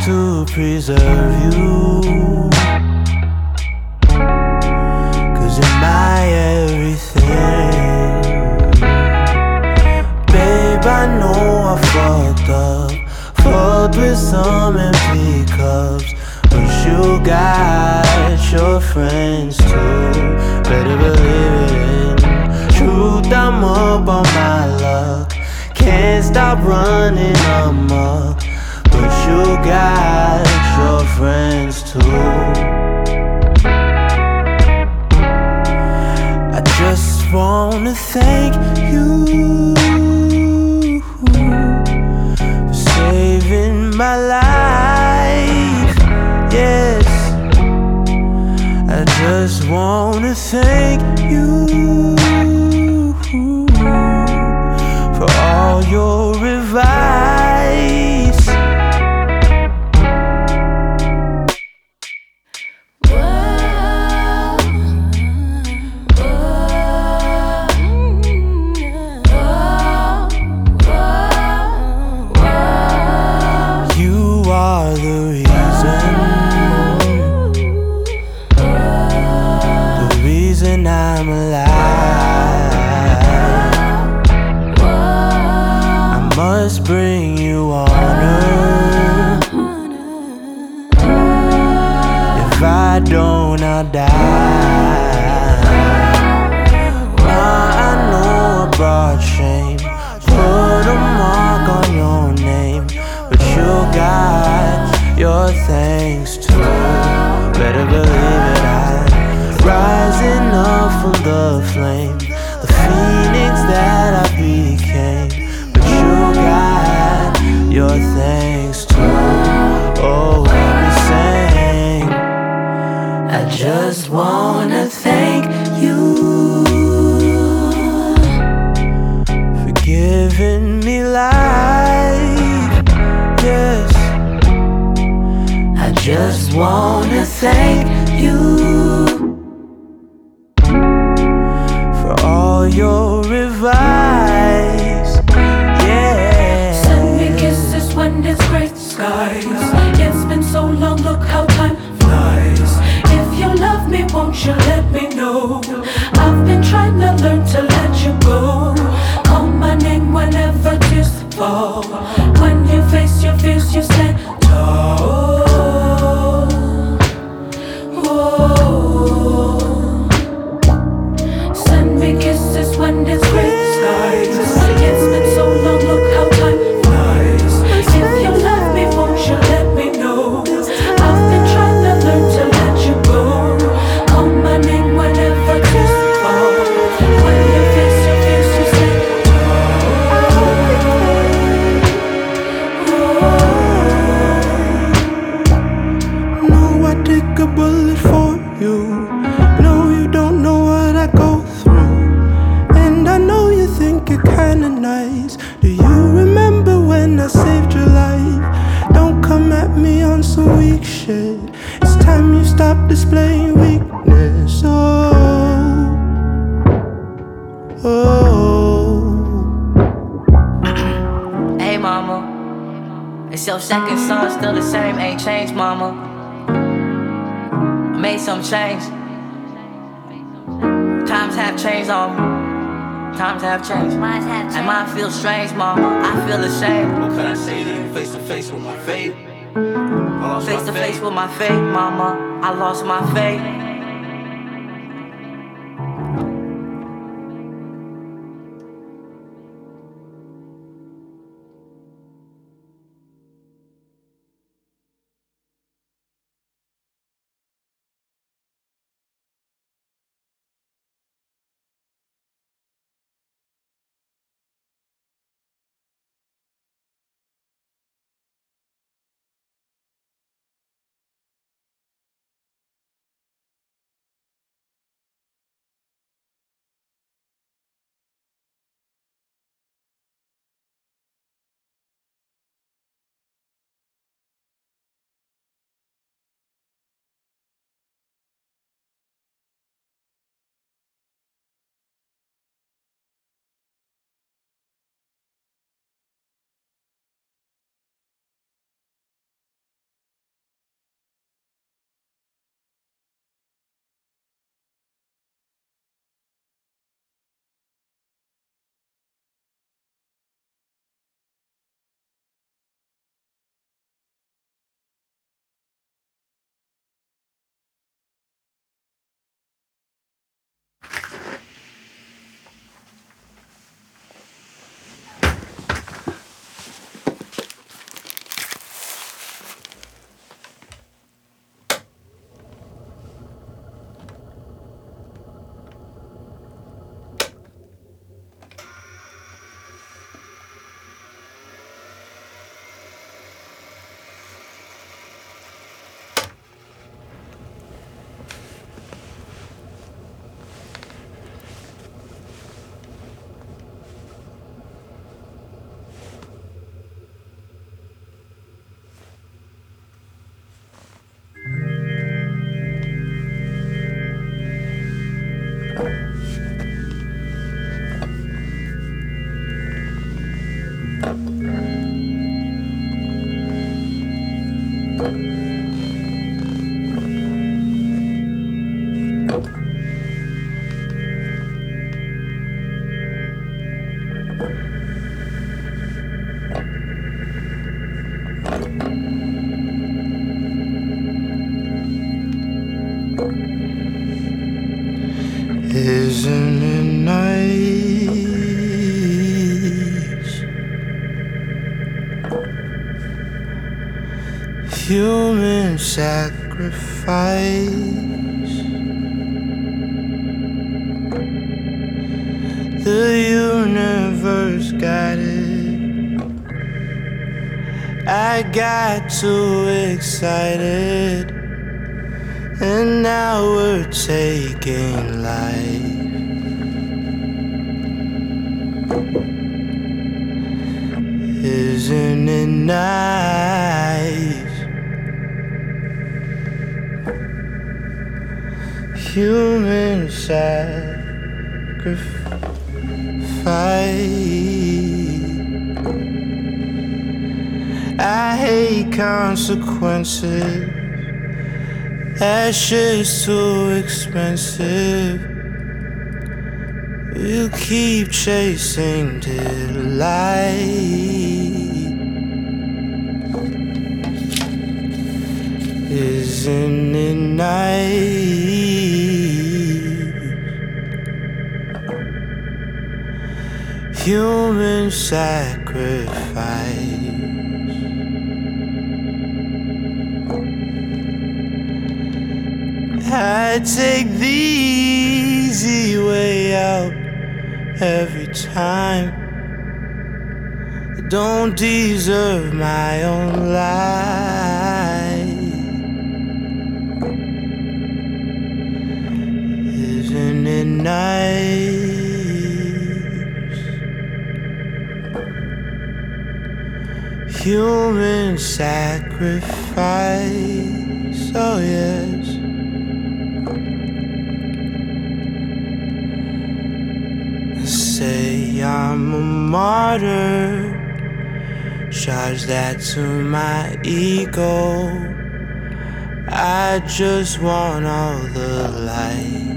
to preserve you, 'cause you're my everything. Babe, I know I fucked with some empty cups, but you got your friends too. Better believe it. Truth, I'm up on my luck, can't stop running amok, but you got your friends too. I just wanna thank you for saving my life, yes. I just wanna thank you for all your advice. You are the reason I'm alive. I must bring you honor. If I don't, I'll die. I know I brought shame, put a mark on your name, but you got your things too. Better believe it, I'm rising up from the flame, the phoenix that I became, but you got your things too. Oh, let me sing. I just wanna thank you for giving me life, yes. I just wanna thank you for all your advice, yeah. Send me kisses when it's gray skies. It's been so long, look how time flies. If you love me, won't you let me know? I've been trying to learn to let you go. Call my name whenever tears fall. When you face your fears, you stand tall. Send me kisses when it's gray skies. It's been so long, look how time flies. If you love me, won't you let me know? I've been trying to learn to let you go. Call my name whenever tears fall. When you face your fears, you stand tall. No, I take a bullet for you. No, you don't know what I go through, and I know you think you're kinda nice. Do you remember when I saved your life? Don't come at me on some weak shit. It's time you stop displaying weakness. Oh. Hey mama, it's your second son, still the same, ain't changed mama. I made some change. Times have changed on me. Times have changed. And mine feels strange, mama. I feel ashamed. What can I say to you face to face with my fate? Face to face with my fate, mama. I lost my faith. Human sacrifice. The universe got it. I got too excited, and now we're taking life. Isn't it nice? Human sacrifice. I hate consequences. That shit's too expensive. We'll keep chasing delight. Isn't it nice? Human sacrifice. I take the easy way out every time. I don't deserve my own life. Isn't it nice? Human sacrifice, oh yes. Say I'm a martyr, charge that to my ego. I just want all the light.